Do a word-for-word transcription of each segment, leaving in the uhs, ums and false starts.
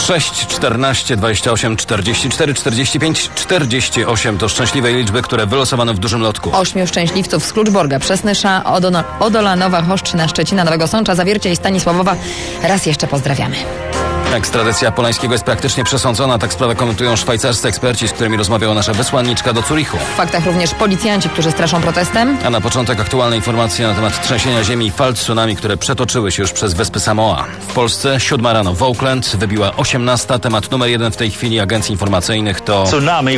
sześć, czternaście, dwadzieścia osiem, czterdzieści cztery, czterdzieści pięć, czterdzieści osiem to szczęśliwe liczby, które wylosowano w dużym lotku. Ośmiu szczęśliwców z Kluczborga, Przesnysza, Odona, Odolanowa, Choszczyna, Szczecina, Nowego Sącza, Zawiercia i Stanisławowa. Raz jeszcze pozdrawiamy. Ekstradycja Polańskiego jest praktycznie przesądzona. Tak sprawę komentują szwajcarscy eksperci, z którymi rozmawiała nasza wysłanniczka do Zurichu. W faktach również policjanci, którzy straszą protestem. A na początek aktualne informacje na temat trzęsienia ziemi i fal tsunami, które przetoczyły się już przez wyspy Samoa. W Polsce siódma rano w Auckland, wybiła osiemnasta. Temat numer jeden w tej chwili agencji informacyjnych to tsunami,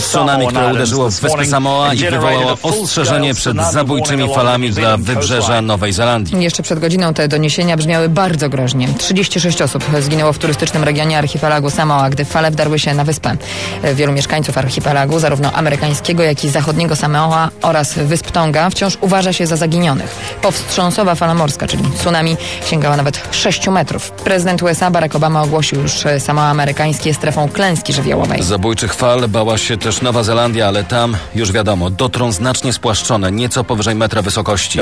które uderzyło w wyspy Samoa i wywołało ostrzeżenie przed zabójczymi falami dla wybrzeża Nowej Zelandii. Jeszcze przed godziną te doniesienia brzmiały bardzo groźnie. trzydzieści sześć osób zginęło w turystycznym regionie archipelagu Samoa, gdy fale wdarły się na wyspę. Wielu mieszkańców archipelagu, zarówno amerykańskiego, jak i zachodniego Samoa oraz wysp Tonga, wciąż uważa się za zaginionych. Powstrząsowa fala morska, czyli tsunami, sięgała nawet sześciu metrów. Prezydent U S A Barack Obama ogłosił już Samoa amerykańskie strefą klęski żywiołowej. Zabójczych fal bała się też Nowa Zelandia, ale tam już wiadomo, dotrą znacznie spłaszczone, nieco powyżej metra wysokości.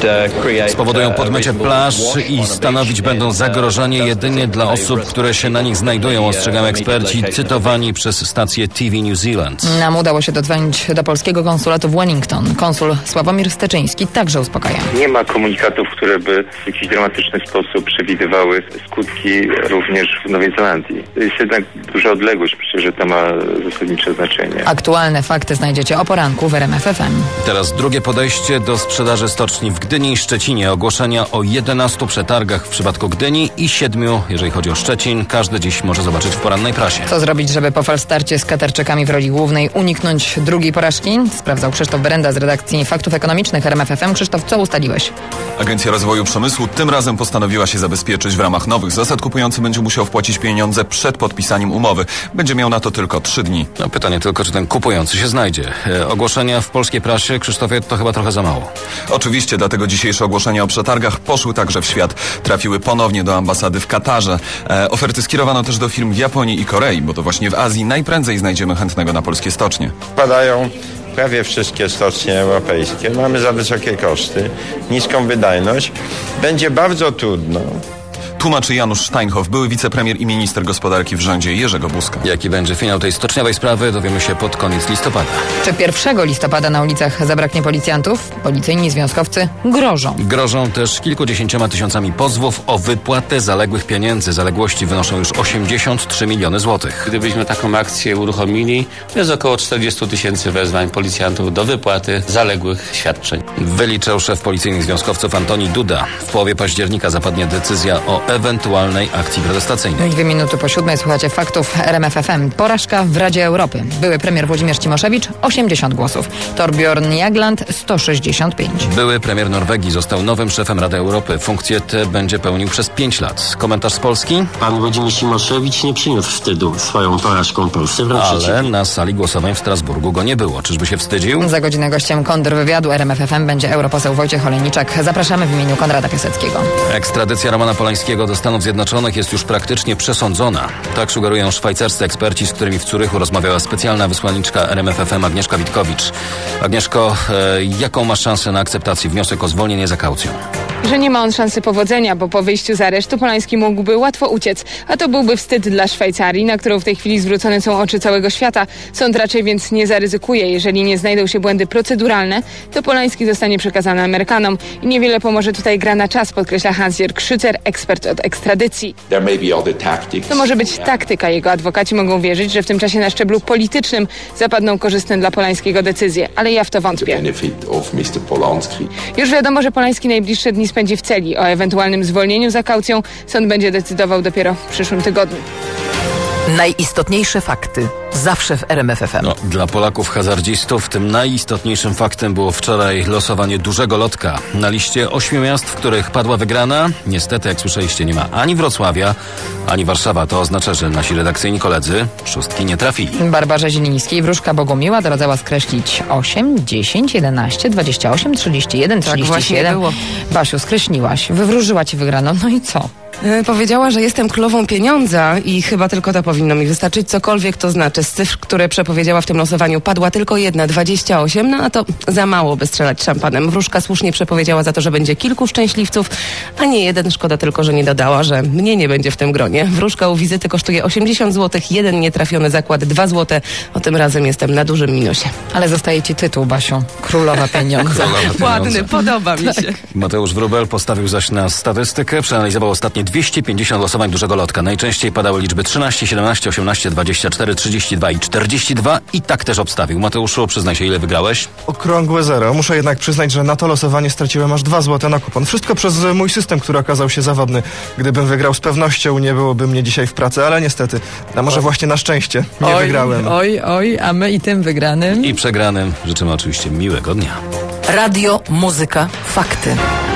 Spowodują podmycie plaż i stanowić będą zagrożenie jedynie dla osób, które się na nich znajdują, ostrzegają eksperci cytowani przez stację T V New Zealand. Nam udało się dodzwonić do polskiego konsulatu w Wellington. Konsul Sławomir Steczyński także uspokaja. Nie ma komunikatów, które by w jakiś dramatyczny sposób przewidywały skutki również w Nowej Zelandii. To jest jednak duża odległość, myślę, że to ma zasadnicze znaczenie. Aktualne fakty znajdziecie o poranku w R M F F M. Teraz drugie podejście do sprzedaży stoczni w Gdyni i Szczecinie. Ogłoszenia o jedenastu przetargach w przypadku Gdyni i siedmiu, jeżeli chodzi o Szczecin. Każdy dziś może zobaczyć w porannej prasie. Co zrobić, żeby po falstarcie z Katarczykami w roli głównej uniknąć drugiej porażki? Sprawdzał Krzysztof Berenda z redakcji Faktów Ekonomicznych R M F F M. Krzysztof, co ustaliłeś? Agencja Rozwoju Przemysłu tym razem postanowiła się zabezpieczyć w ramach nowych zasad. Kupujący będzie musiał wpłacić pieniądze przed podpisaniem umowy. Będzie miał na to tylko trzy dni. No, pytanie tylko, czy ten kupujący się znajdzie. E, ogłoszenia w polskiej prasie, Krzysztofie, to chyba trochę za mało. Oczywiście, dlatego dzisiejsze ogłoszenia o przetargach poszły także w świat. Trafiły ponownie do ambasady w Katarze. E, oferty skierowano też do firm w Japonii i Korei, bo to właśnie w Azji najprędzej znajdziemy chętnego na polskie stocznie. Padają prawie wszystkie stocznie europejskie. Mamy za wysokie koszty, niską wydajność. Będzie bardzo trudno. Tłumaczy Janusz Steinhoff, były wicepremier i minister gospodarki w rządzie Jerzego Buzka. Jaki będzie finał tej stoczniowej sprawy, dowiemy się pod koniec listopada. Czy pierwszego listopada na ulicach zabraknie policjantów? Policyjni związkowcy grożą. Grożą też kilkudziesięcioma tysiącami pozwów o wypłatę zaległych pieniędzy. Zaległości wynoszą już osiemdziesiąt trzy miliony złotych. Gdybyśmy taką akcję uruchomili, to jest około czterdzieści tysięcy wezwań policjantów do wypłaty zaległych świadczeń. Wyliczał szef policyjnych związkowców Antoni Duda. W połowie października zapadnie decyzja o ewentualnej akcji protestacyjnej. Dwie minuty po siódmej słuchacie faktów R M F F M. Porażka w Radzie Europy. Były premier Włodzimierz Cimoszewicz osiemdziesiąt głosów. Torbjörn Jagland sto sześćdziesiąt pięć. Były premier Norwegii został nowym szefem Rady Europy. Funkcję tę będzie pełnił przez pięć lat. Komentarz z Polski? Pan Włodzimierz Cimoszewicz nie przyniósł wstydu swoją porażką Polsce. Wręcz Ale przeciwnie. na sali głosowań w Strasburgu go nie było. Czyżby się wstydził? Za godzinę gościem kontrwywiadu R M F F M będzie europoseł Wojciech Olejniczak. Zapraszamy w imieniu Konrada Piaseckiego. Ekstradycja Romana Polańskiego do Stanów Zjednoczonych jest już praktycznie przesądzona. Tak sugerują szwajcarscy eksperci, z którymi w Zurychu rozmawiała specjalna wysłanniczka R M F F M Agnieszka Witkowicz. Agnieszko, e, jaką masz szansę na akceptację wniosek o zwolnienie za kaucją? Że nie ma on szansy powodzenia, bo po wyjściu z aresztu Polański mógłby łatwo uciec, a to byłby wstyd dla Szwajcarii, na którą w tej chwili zwrócone są oczy całego świata. Sąd raczej więc nie zaryzykuje. Jeżeli nie znajdą się błędy proceduralne, to Polański zostanie przekazany Amerykanom i niewiele pomoże tutaj gra na czas, podkreśla Hans-Jörg Schützer, ekspert od ekstradycji. To może być taktyka. Jego adwokaci mogą wierzyć, że w tym czasie na szczeblu politycznym zapadną korzystne dla Polańskiego decyzje, ale ja w to wątpię. Już wiadomo, że Polański najbliższe dni spędzi w celi. O ewentualnym zwolnieniu za kaucją sąd będzie decydował dopiero w przyszłym tygodniu. Najistotniejsze fakty zawsze w R M F F M. No, dla Polaków hazardzistów tym najistotniejszym faktem było wczoraj losowanie dużego lotka. Na liście ośmiu miast, w których padła wygrana, niestety, jak słyszeliście, nie ma ani Wrocławia, ani Warszawa. To oznacza, że nasi redakcyjni koledzy szóstki nie trafili. Barbarze Zielińskiej wróżka Bogumiła doradzała skreślić osiem, dziesięć, jedenaście, dwadzieścia osiem, trzydzieści jeden, trzydzieści siedem. Tak właśnie było. Basiu, skreśliłaś, wywróżyła ci wygraną, no i co? E, powiedziała, że jestem królową pieniądza i chyba tylko to powinno mi wystarczyć, cokolwiek to znaczy. Z cyfr, które przepowiedziała w tym losowaniu, padła tylko jedna, dwadzieścia osiem, no a to za mało, by strzelać szampanem. Wróżka słusznie przepowiedziała za to, że będzie kilku szczęśliwców, a nie jeden. Szkoda tylko, że nie dodała, że mnie nie będzie w tym gronie. Wróżka u wizyty kosztuje osiemdziesiąt złotych, jeden nietrafiony zakład dwa złote. O tym razem jestem na dużym minusie. Ale zostaje ci tytuł, Basiu. Królowa pieniądza. Ładny, podoba mi się. Tak. Mateusz Wróbel postawił zaś na statystykę, przeanalizował ostatnie dwieście pięćdziesiąt losowań dużego lotka. Najczęściej padały liczby trzynaście, siedemnaście, osiemnaście, dwadzieścia cztery, trzydzieści dwa i czterdzieści dwa i tak też obstawił. Mateuszu, przyznaj się, ile wygrałeś? Okrągłe zero. Muszę jednak przyznać, że na to losowanie straciłem aż dwa złote na kupon. Wszystko przez mój system, który okazał się zawodny. Gdybym wygrał, z pewnością nie byłoby mnie dzisiaj w pracy, ale niestety, a może właśnie na szczęście nie oj, wygrałem. Oj, oj, a my i tym wygranym i przegranym życzymy oczywiście miłego dnia. Radio, muzyka, fakty.